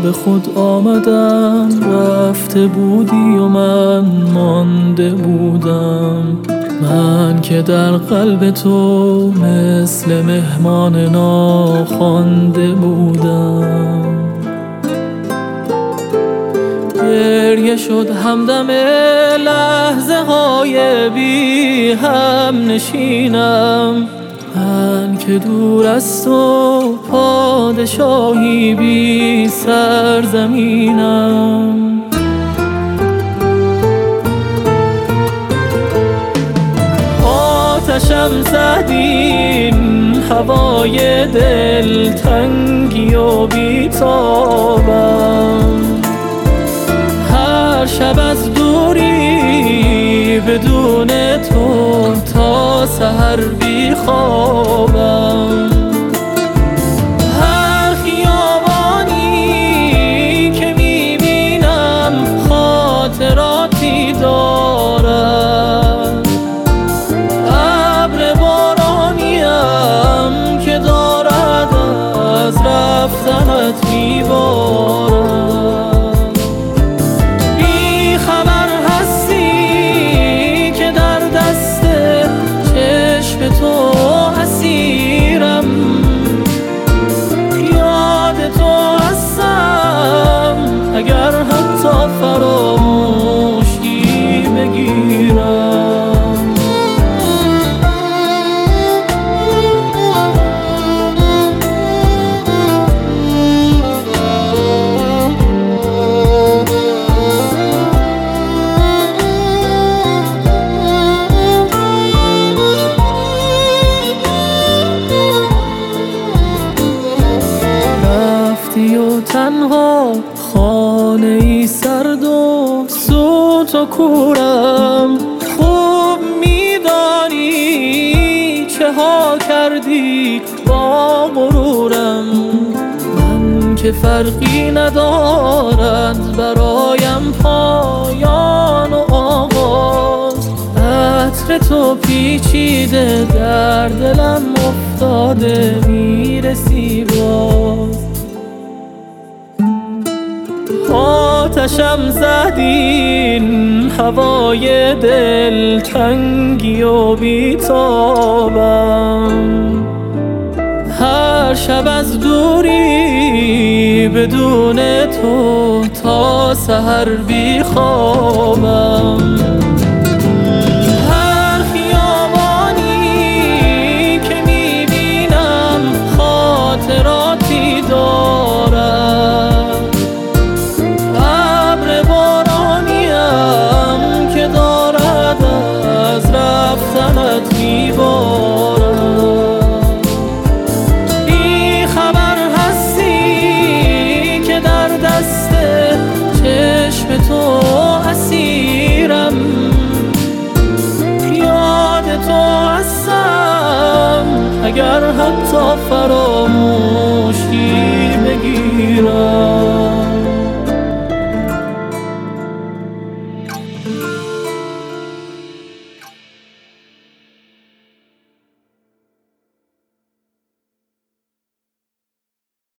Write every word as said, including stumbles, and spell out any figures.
به خود آمدم، رفته بودی و من مانده بودم. من که در قلب تو مثل مهمان ناخوانده بودم. گریه شد همدم لحظه های بی هم نشینم، من که دور از تو پادشاهی بی سرزمینم. آتشم زدین هوای دلتنگی و بیتابم، هر شب از دوری بدون تو تا سحر بی خوابم. هر خیابانی که میبینم خاطراتی دارد، ابر بارانیم که دارد از رفتنت میبارد. تو اسیرم، یاد تو هستم اگر حتی فراموشی بگیرم. و تنها خانه ای سرد و سوت و کورم، خوب میدانی چه ها کردی با غرورم. من که فرقی ندارد برایم پایان و آغاز، عطر تو پیچیده در دلم افتاده میرسی باز. آتشم زدین هوای دلتنگی و بیتابم، هر شب از دوری بدون تو تا سحر بی خوابم. هر خیابانی که میبینم خاطراتی دارد، بی خبر هستی که در دست چشم تو اسیرم، یاد تو هستم اگر حتی فراموش